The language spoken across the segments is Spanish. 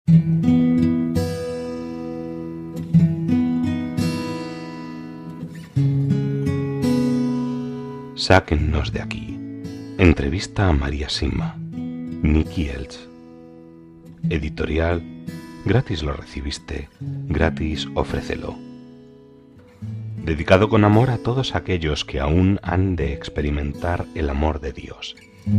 Sáquennos de aquí. Entrevista a María Sima. Nicky Elch. Editorial. Gratis lo recibiste, gratis ofrécelo. Dedicado con amor a todos aquellos que aún han de experimentar el amor de Dios.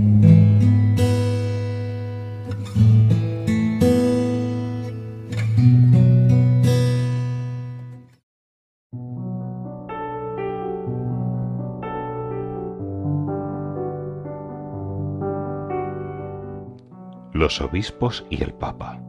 Los obispos y el Papa.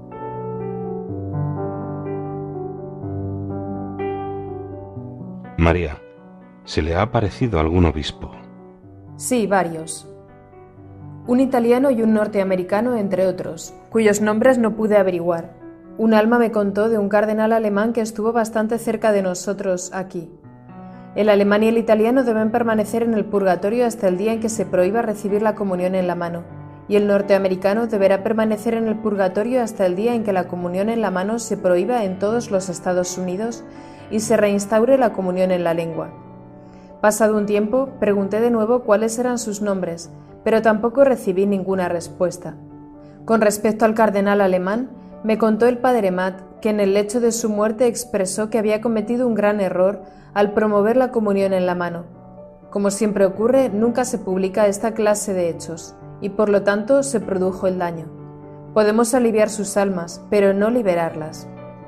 María, ¿se le ha aparecido algún obispo? Sí, varios. Un italiano y un norteamericano, entre otros, cuyos nombres no pude averiguar. Un alma me contó de un cardenal alemán que estuvo bastante cerca de nosotros aquí. El alemán y el italiano deben permanecer en el purgatorio hasta el día en que se prohíba recibir la comunión en la mano, y el norteamericano deberá permanecer en el purgatorio hasta el día en que la comunión en la mano se prohíba en todos los Estados Unidos y se reinstaure la comunión en la lengua. Pasado un tiempo, pregunté de nuevo cuáles eran sus nombres, pero tampoco recibí ninguna respuesta. Con respecto al cardenal alemán, me contó el padre Matt que en el lecho de su muerte expresó que había cometido un gran error al promover la comunión en la mano. Como siempre ocurre, nunca se publica esta clase de hechos, y por lo tanto se produjo el daño. Podemos aliviar sus almas, pero no liberarlas.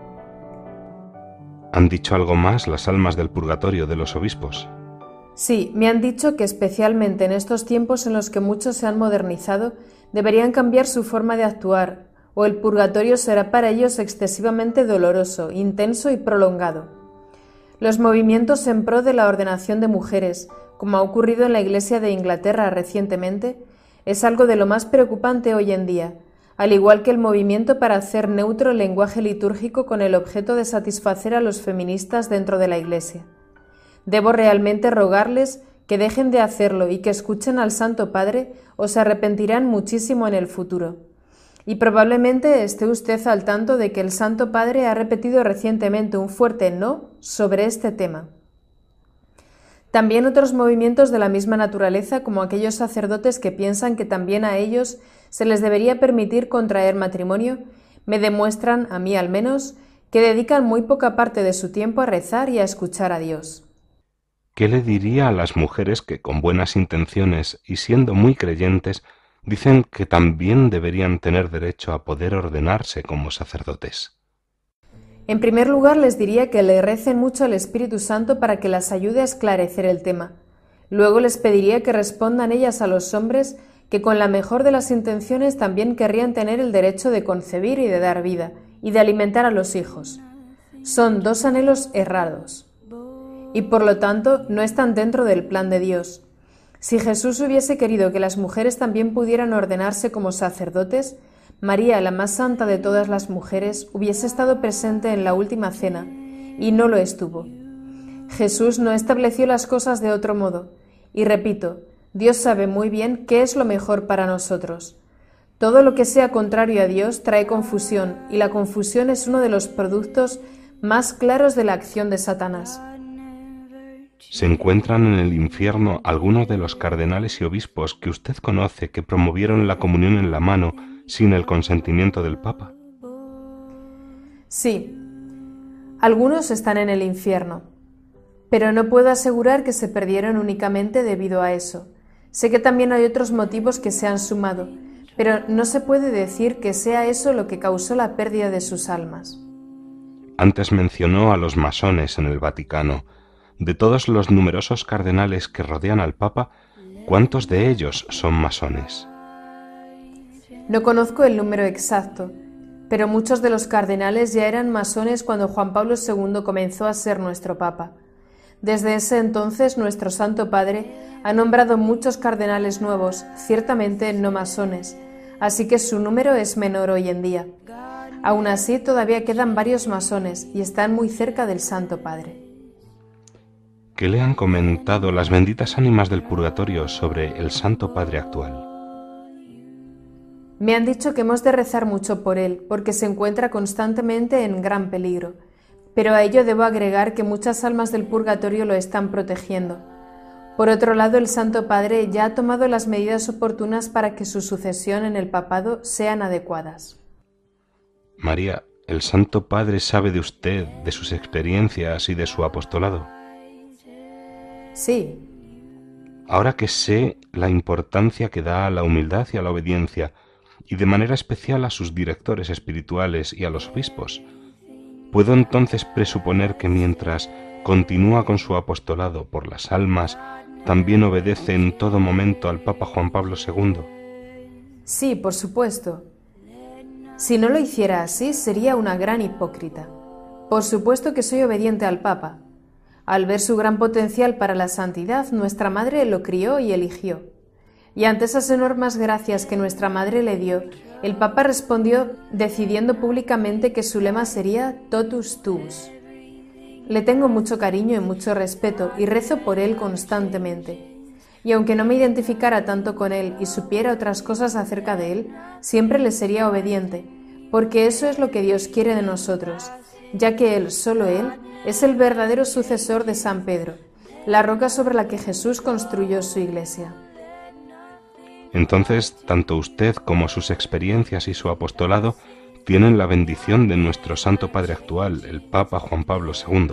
¿Han dicho algo más las almas del purgatorio de los obispos? Sí, me han dicho que especialmente en estos tiempos en los que muchos se han modernizado, deberían cambiar su forma de actuar, o el purgatorio será para ellos excesivamente doloroso, intenso y prolongado. Los movimientos en pro de la ordenación de mujeres, como ha ocurrido en la Iglesia de Inglaterra recientemente, es algo de lo más preocupante hoy en día, al igual que el movimiento para hacer neutro el lenguaje litúrgico con el objeto de satisfacer a los feministas dentro de la Iglesia. Debo realmente rogarles que dejen de hacerlo y que escuchen al Santo Padre o se arrepentirán muchísimo en el futuro. Y probablemente esté usted al tanto de que el Santo Padre ha repetido recientemente un fuerte no sobre este tema. También otros movimientos de la misma naturaleza, como aquellos sacerdotes que piensan que también a ellos se les debería permitir contraer matrimonio, me demuestran, a mí al menos, que dedican muy poca parte de su tiempo a rezar y a escuchar a Dios. ¿Qué le diría a las mujeres que con buenas intenciones y siendo muy creyentes dicen que también deberían tener derecho a poder ordenarse como sacerdotes? En primer lugar, les diría que le recen mucho al Espíritu Santo para que las ayude a esclarecer el tema. Luego les pediría que respondan ellas a los hombres que con la mejor de las intenciones también querrían tener el derecho de concebir y de dar vida, y de alimentar a los hijos. Son dos anhelos errados, y por lo tanto no están dentro del plan de Dios. Si Jesús hubiese querido que las mujeres también pudieran ordenarse como sacerdotes, María, la más santa de todas las mujeres, hubiese estado presente en la última cena, y no lo estuvo. Jesús no estableció las cosas de otro modo, y repito, Dios sabe muy bien qué es lo mejor para nosotros. Todo lo que sea contrario a Dios trae confusión, y la confusión es uno de los productos más claros de la acción de Satanás. ¿Se encuentran en el infierno algunos de los cardenales y obispos que usted conoce que promovieron la comunión en la mano sin el consentimiento del Papa? Sí, algunos están en el infierno, pero no puedo asegurar que se perdieron únicamente debido a eso. Sé que también hay otros motivos que se han sumado, pero no se puede decir que sea eso lo que causó la pérdida de sus almas. Antes mencionó a los masones en el Vaticano. De todos los numerosos cardenales que rodean al Papa, ¿cuántos de ellos son masones? No conozco el número exacto, pero muchos de los cardenales ya eran masones cuando Juan Pablo II comenzó a ser nuestro Papa. Desde ese entonces nuestro Santo Padre ha nombrado muchos cardenales nuevos, ciertamente no masones, así que su número es menor hoy en día. Aún así, todavía quedan varios masones y están muy cerca del Santo Padre. ¿Qué le han comentado las benditas ánimas del purgatorio sobre el Santo Padre actual? Me han dicho que hemos de rezar mucho por él, porque se encuentra constantemente en gran peligro, pero a ello debo agregar que muchas almas del purgatorio lo están protegiendo. Por otro lado, el Santo Padre ya ha tomado las medidas oportunas para que su sucesión en el papado sean adecuadas. María, ¿el Santo Padre sabe de usted, de sus experiencias y de su apostolado? Sí. Ahora que sé la importancia que da a la humildad y a la obediencia, y de manera especial a sus directores espirituales y a los obispos, ¿puedo entonces presuponer que mientras continúa con su apostolado por las almas, también obedece en todo momento al Papa Juan Pablo II? Sí, por supuesto. Si no lo hiciera así, sería una gran hipócrita. Por supuesto que soy obediente al Papa. Al ver su gran potencial para la santidad, nuestra Madre lo crió y eligió. Y ante esas enormes gracias que nuestra Madre le dio, el Papa respondió decidiendo públicamente que su lema sería Totus Tuus. Le tengo mucho cariño y mucho respeto y rezo por él constantemente. Y aunque no me identificara tanto con él y supiera otras cosas acerca de él, siempre le sería obediente, porque eso es lo que Dios quiere de nosotros, ya que él, solo él, es el verdadero sucesor de San Pedro, la roca sobre la que Jesús construyó su iglesia. Entonces, tanto usted como sus experiencias y su apostolado tienen la bendición de nuestro Santo Padre actual, el Papa Juan Pablo II.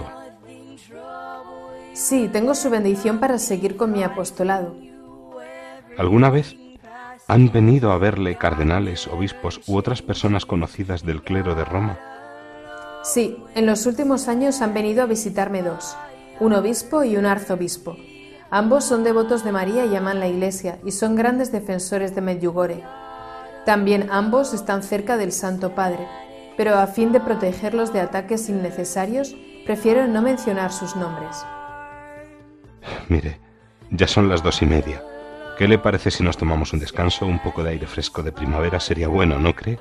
Sí, tengo su bendición para seguir con mi apostolado. ¿Alguna vez han venido a verle cardenales, obispos u otras personas conocidas del clero de Roma? Sí, en los últimos años han venido a visitarme dos, un obispo y un arzobispo. Ambos son devotos de María y aman la Iglesia y son grandes defensores de Medjugorje. También ambos están cerca del Santo Padre, pero a fin de protegerlos de ataques innecesarios, prefiero no mencionar sus nombres. Mire, ya son las 2:30. ¿Qué le parece si nos tomamos un descanso? Un poco de aire fresco de primavera sería bueno, ¿no cree?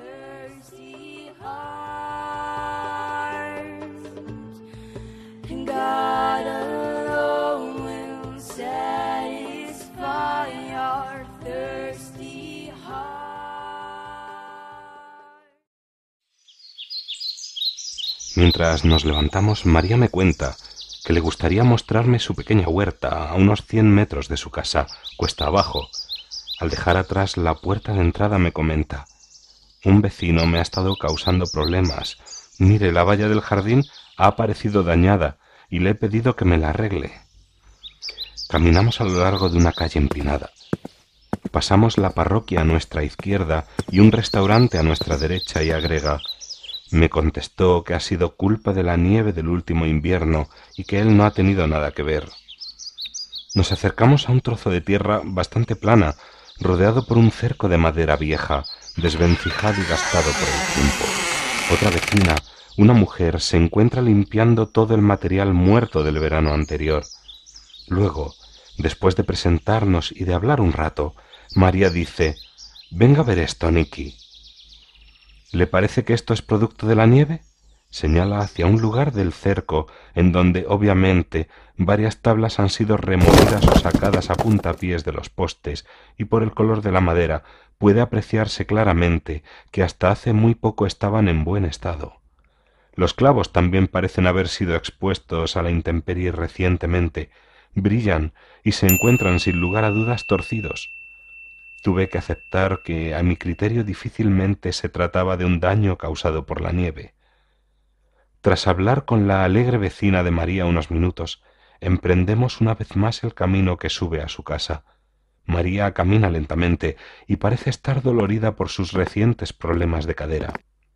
Mientras nos levantamos, María me cuenta que le gustaría mostrarme su pequeña huerta a unos 100 metros de su casa, cuesta abajo. Al dejar atrás la puerta de entrada me comenta: un vecino me ha estado causando problemas. Mire, la valla del jardín ha aparecido dañada y le he pedido que me la arregle. Caminamos a lo largo de una calle empinada. Pasamos la parroquia a nuestra izquierda y un restaurante a nuestra derecha y agrega: me contestó que ha sido culpa de la nieve del último invierno y que él no ha tenido nada que ver. Nos acercamos a un trozo de tierra bastante plana, rodeado por un cerco de madera vieja, desvencijado y gastado por el tiempo. Otra vecina, una mujer, se encuentra limpiando todo el material muerto del verano anterior. Luego, después de presentarnos y de hablar un rato, María dice: venga a ver esto, Nicky. ¿Le parece que esto es producto de la nieve? Señala hacia un lugar del cerco en donde, obviamente, varias tablas han sido removidas o sacadas a puntapiés de los postes, y por el color de la madera puede apreciarse claramente que hasta hace muy poco estaban en buen estado. Los clavos también parecen haber sido expuestos a la intemperie recientemente, brillan y se encuentran sin lugar a dudas torcidos. Tuve que aceptar que, a mi criterio, difícilmente se trataba de un daño causado por la nieve. Tras hablar con la alegre vecina de María unos minutos, emprendemos una vez más el camino que sube a su casa. María camina lentamente y parece estar dolorida por sus recientes problemas de cadera.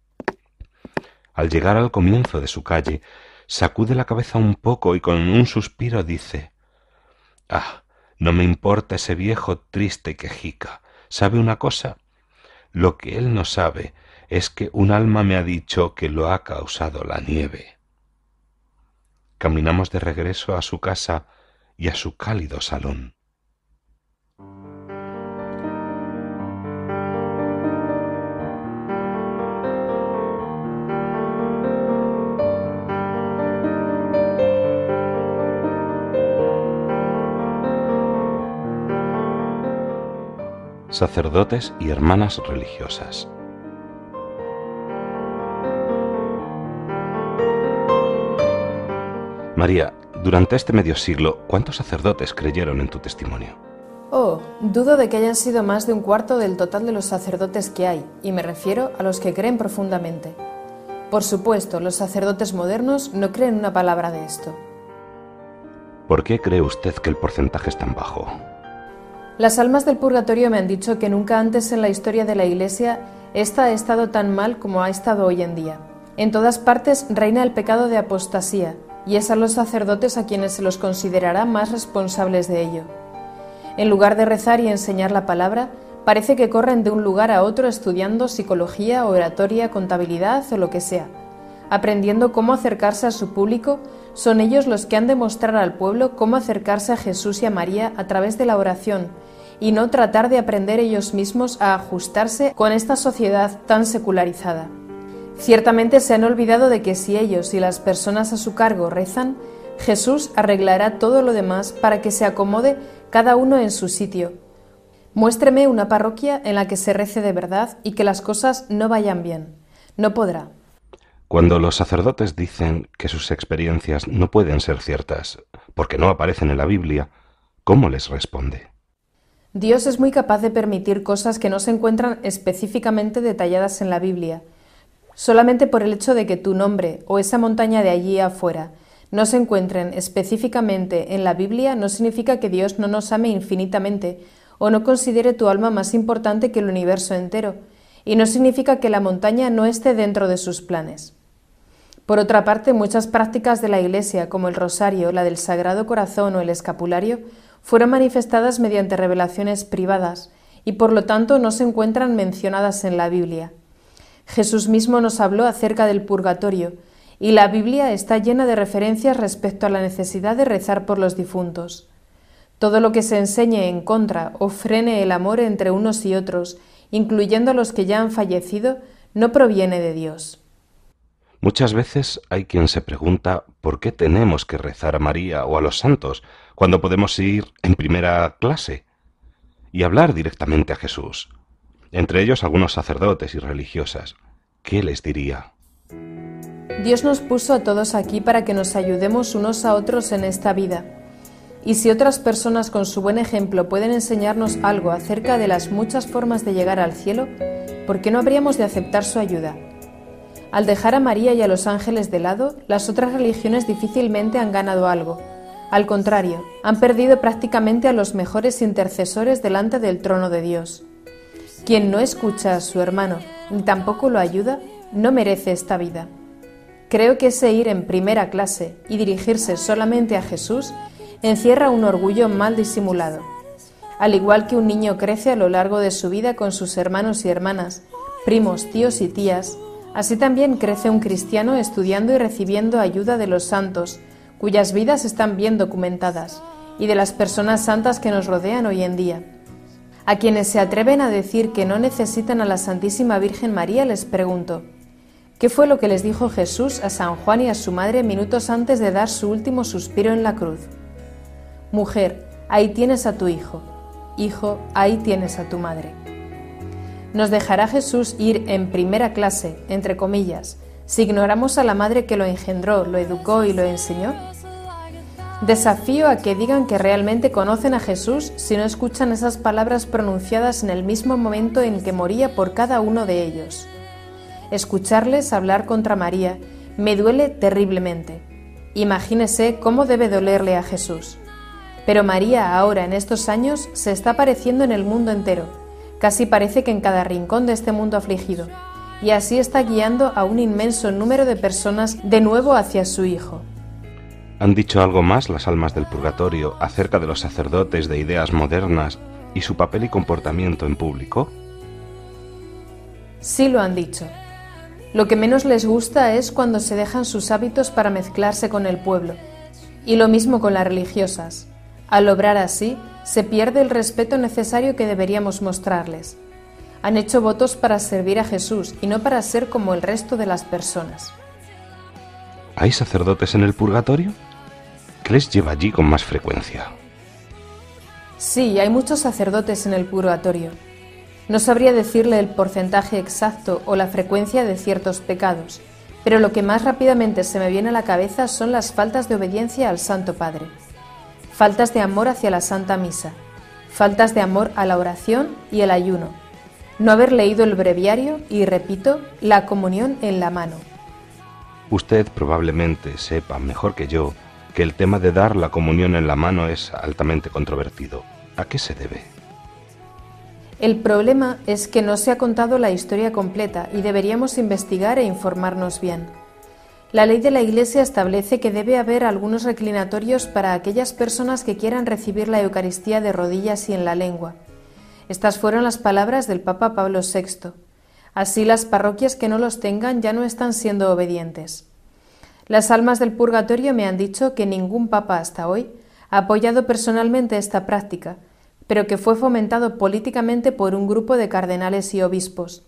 Al llegar al comienzo de su calle, sacude la cabeza un poco y con un suspiro dice: «Ah, no me importa ese viejo triste quejica. ¿Sabe una cosa? Lo que él no sabe es que un alma me ha dicho que lo ha causado la nieve». Caminamos de regreso a su casa y a su cálido salón. sacerdotes y hermanas religiosas. María, durante este medio siglo, ¿cuántos sacerdotes creyeron en tu testimonio? Oh, dudo de que hayan sido más de un cuarto del total de los sacerdotes que hay, y me refiero a los que creen profundamente. Por supuesto, los sacerdotes modernos no creen una palabra de esto. ¿Por qué cree usted que el porcentaje es tan bajo? Las almas del purgatorio me han dicho que nunca antes en la historia de la Iglesia esta ha estado tan mal como ha estado hoy en día. En todas partes reina el pecado de apostasía, y es a los sacerdotes a quienes se los considerará más responsables de ello. En lugar de rezar y enseñar la palabra, parece que corren de un lugar a otro estudiando psicología, oratoria, contabilidad o lo que sea. Aprendiendo cómo acercarse a su público, son ellos los que han de mostrar al pueblo cómo acercarse a Jesús y a María a través de la oración, y no tratar de aprender ellos mismos a ajustarse con esta sociedad tan secularizada. Ciertamente se han olvidado de que si ellos y las personas a su cargo rezan, Jesús arreglará todo lo demás para que se acomode cada uno en su sitio. Muéstreme una parroquia en la que se rece de verdad y que las cosas no vayan bien. No podrá. Cuando los sacerdotes dicen que sus experiencias no pueden ser ciertas porque no aparecen en la Biblia, ¿cómo les responde? Dios es muy capaz de permitir cosas que no se encuentran específicamente detalladas en la Biblia. Solamente por el hecho de que tu nombre o esa montaña de allí afuera no se encuentren específicamente en la Biblia no significa que Dios no nos ame infinitamente o no considere tu alma más importante que el universo entero, y no significa que la montaña no esté dentro de sus planes. Por otra parte, muchas prácticas de la Iglesia, como el rosario, la del Sagrado Corazón o el escapulario, fueron manifestadas mediante revelaciones privadas y por lo tanto no se encuentran mencionadas en la Biblia. Jesús mismo nos habló acerca del purgatorio, y la Biblia está llena de referencias respecto a la necesidad de rezar por los difuntos. Todo lo que se enseñe en contra o frene el amor entre unos y otros, incluyendo a los que ya han fallecido, no proviene de Dios. Muchas veces hay quien se pregunta por qué tenemos que rezar a María o a los santos cuando podemos ir en primera clase y hablar directamente a Jesús. Entre ellos algunos sacerdotes y religiosas. ¿Qué les diría? Dios nos puso a todos aquí para que nos ayudemos unos a otros en esta vida. Y si otras personas con su buen ejemplo pueden enseñarnos algo acerca de las muchas formas de llegar al cielo, ¿por qué no habríamos de aceptar su ayuda? Al dejar a María y a los ángeles de lado, las otras religiones difícilmente han ganado algo. Al contrario, han perdido prácticamente a los mejores intercesores delante del trono de Dios. Quien no escucha a su hermano ni tampoco lo ayuda, no merece esta vida. Creo que ese ir en primera clase y dirigirse solamente a Jesús encierra un orgullo mal disimulado. Al igual que un niño crece a lo largo de su vida con sus hermanos y hermanas, primos, tíos y tías, así también crece un cristiano estudiando y recibiendo ayuda de los santos, cuyas vidas están bien documentadas, y de las personas santas que nos rodean hoy en día. A quienes se atreven a decir que no necesitan a la Santísima Virgen María les pregunto, ¿qué fue lo que les dijo Jesús a San Juan y a su madre minutos antes de dar su último suspiro en la cruz? Mujer, ahí tienes a tu hijo. Hijo, ahí tienes a tu madre. ¿Nos dejará Jesús ir en primera clase, entre comillas, si ignoramos a la madre que lo engendró, lo educó y lo enseñó? Desafío a que digan que realmente conocen a Jesús si no escuchan esas palabras pronunciadas en el mismo momento en que moría por cada uno de ellos. Escucharles hablar contra María me duele terriblemente. Imagínese cómo debe dolerle a Jesús. Pero María ahora, en estos años, se está apareciendo en el mundo entero. Casi parece que en cada rincón de este mundo afligido. Y así está guiando a un inmenso número de personas de nuevo hacia su Hijo. ¿Han dicho algo más las almas del purgatorio acerca de los sacerdotes de ideas modernas y su papel y comportamiento en público? Sí lo han dicho. Lo que menos les gusta es cuando se dejan sus hábitos para mezclarse con el pueblo. Y lo mismo con las religiosas. Al obrar así, se pierde el respeto necesario que deberíamos mostrarles. Han hecho votos para servir a Jesús y no para ser como el resto de las personas. ¿Hay sacerdotes en el purgatorio? ¿Qué les lleva allí con más frecuencia? Sí, hay muchos sacerdotes en el purgatorio. No sabría decirle el porcentaje exacto o la frecuencia de ciertos pecados, pero lo que más rápidamente se me viene a la cabeza son las faltas de obediencia al Santo Padre, faltas de amor hacia la Santa Misa, faltas de amor a la oración y el ayuno, no haber leído el breviario y, repito, la comunión en la mano. Usted probablemente sepa mejor que yo que el tema de dar la comunión en la mano es altamente controvertido. ¿A qué se debe? El problema es que no se ha contado la historia completa y deberíamos investigar e informarnos bien. La ley de la Iglesia establece que debe haber algunos reclinatorios para aquellas personas que quieran recibir la Eucaristía de rodillas y en la lengua. Estas fueron las palabras del Papa Pablo VI. Así las parroquias que no los tengan ya no están siendo obedientes. Las almas del purgatorio me han dicho que ningún papa hasta hoy ha apoyado personalmente esta práctica, pero que fue fomentado políticamente por un grupo de cardenales y obispos.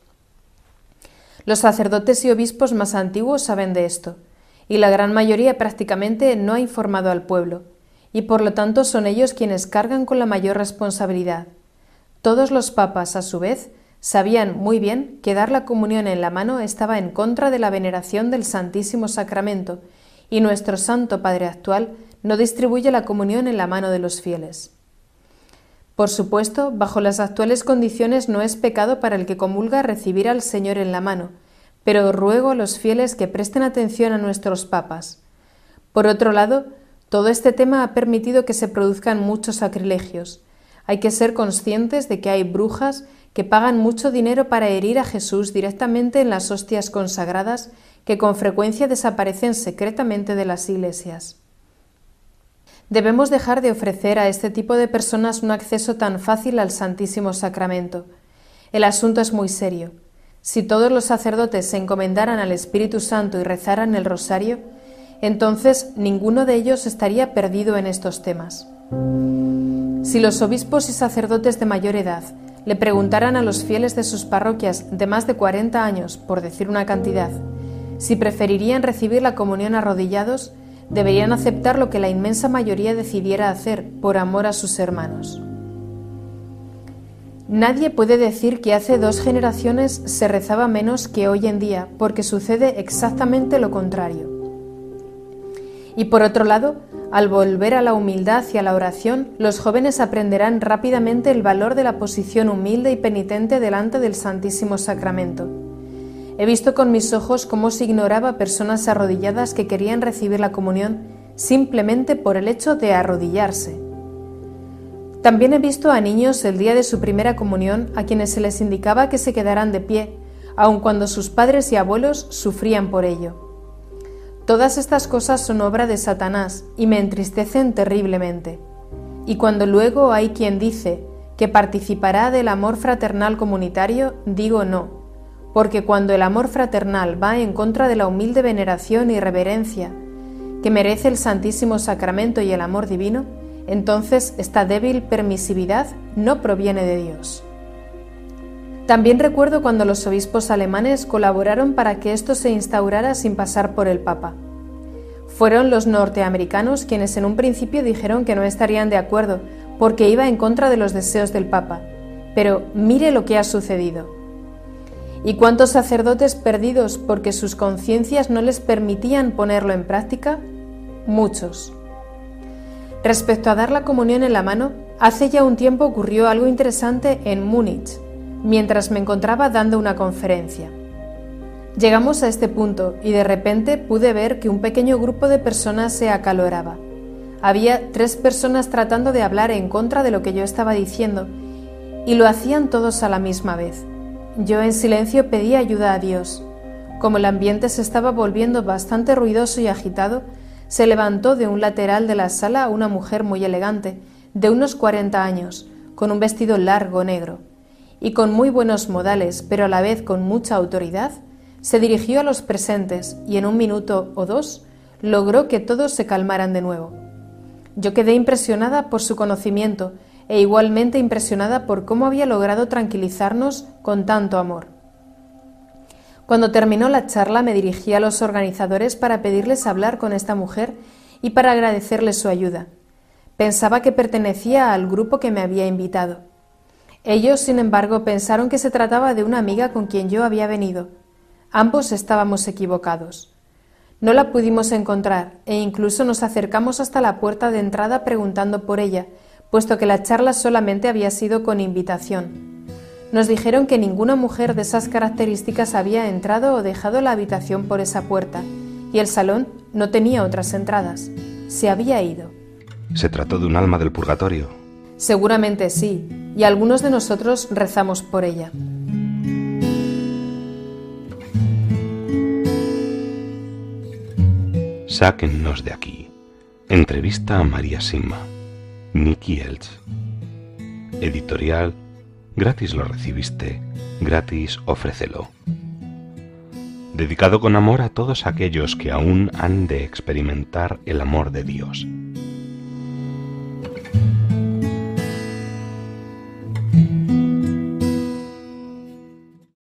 Los sacerdotes y obispos más antiguos saben de esto, y la gran mayoría prácticamente no ha informado al pueblo, y por lo tanto son ellos quienes cargan con la mayor responsabilidad. Todos los papas, a su vez, sabían muy bien que dar la comunión en la mano estaba en contra de la veneración del Santísimo Sacramento, y nuestro Santo Padre actual no distribuye la comunión en la mano de los fieles. Por supuesto, bajo las actuales condiciones no es pecado para el que comulga recibir al Señor en la mano, pero ruego a los fieles que presten atención a nuestros papas. Por otro lado, todo este tema ha permitido que se produzcan muchos sacrilegios. Hay que ser conscientes de que hay brujas que pagan mucho dinero para herir a Jesús directamente en las hostias consagradas que con frecuencia desaparecen secretamente de las iglesias. Debemos dejar de ofrecer a este tipo de personas un acceso tan fácil al Santísimo Sacramento. El asunto es muy serio. Si todos los sacerdotes se encomendaran al Espíritu Santo y rezaran el rosario, entonces ninguno de ellos estaría perdido en estos temas. Si los obispos y sacerdotes de mayor edad le preguntaran a los fieles de sus parroquias de más de 40 años, por decir una cantidad, si preferirían recibir la comunión arrodillados, deberían aceptar lo que la inmensa mayoría decidiera hacer por amor a sus hermanos. Nadie puede decir que hace 2 generaciones se rezaba menos que hoy en día, porque sucede exactamente lo contrario. Y por otro lado, al volver a la humildad y a la oración, los jóvenes aprenderán rápidamente el valor de la posición humilde y penitente delante del Santísimo Sacramento. He visto con mis ojos cómo se ignoraba a personas arrodilladas que querían recibir la comunión simplemente por el hecho de arrodillarse. También he visto a niños el día de su primera comunión a quienes se les indicaba que se quedaran de pie, aun cuando sus padres y abuelos sufrían por ello. Todas estas cosas son obra de Satanás y me entristecen terriblemente. Y cuando luego hay quien dice que participará del amor fraternal comunitario, digo no, porque cuando el amor fraternal va en contra de la humilde veneración y reverencia que merece el Santísimo Sacramento y el amor divino, entonces esta débil permisividad no proviene de Dios. También recuerdo cuando los obispos alemanes colaboraron para que esto se instaurara sin pasar por el Papa. Fueron los norteamericanos quienes en un principio dijeron que no estarían de acuerdo porque iba en contra de los deseos del Papa. Pero mire lo que ha sucedido. ¿Y cuántos sacerdotes perdidos porque sus conciencias no les permitían ponerlo en práctica? Muchos. Respecto a dar la comunión en la mano, hace ya un tiempo ocurrió algo interesante en Múnich, mientras me encontraba dando una conferencia. Llegamos a este punto y de repente pude ver que un pequeño grupo de personas se acaloraba. Había 3 personas tratando de hablar en contra de lo que yo estaba diciendo y lo hacían todos a la misma vez. Yo en silencio pedí ayuda a Dios. Como el ambiente se estaba volviendo bastante ruidoso y agitado, se levantó de un lateral de la sala una mujer muy elegante, de unos 40 años, con un vestido largo negro, y con muy buenos modales, pero a la vez con mucha autoridad, se dirigió a los presentes y en 1 minuto o 2 logró que todos se calmaran de nuevo. Yo quedé impresionada por su conocimiento e igualmente impresionada por cómo había logrado tranquilizarnos con tanto amor. Cuando terminó la charla me dirigí a los organizadores para pedirles hablar con esta mujer y para agradecerles su ayuda. Pensaba que pertenecía al grupo que me había invitado. Ellos, sin embargo, pensaron que se trataba de una amiga con quien yo había venido. Ambos estábamos equivocados. No la pudimos encontrar e incluso nos acercamos hasta la puerta de entrada preguntando por ella, puesto que la charla solamente había sido con invitación. Nos dijeron que ninguna mujer de esas características había entrado o dejado la habitación por esa puerta, y el salón no tenía otras entradas. Se había ido. ¿Se trató de un alma del purgatorio? Seguramente sí, y algunos de nosotros rezamos por ella. Sáquennos de aquí. Entrevista a María Simma. Nicky Elch. Editorial. Gratis lo recibiste, gratis ofrécelo. Dedicado con amor a todos aquellos que aún han de experimentar el amor de Dios.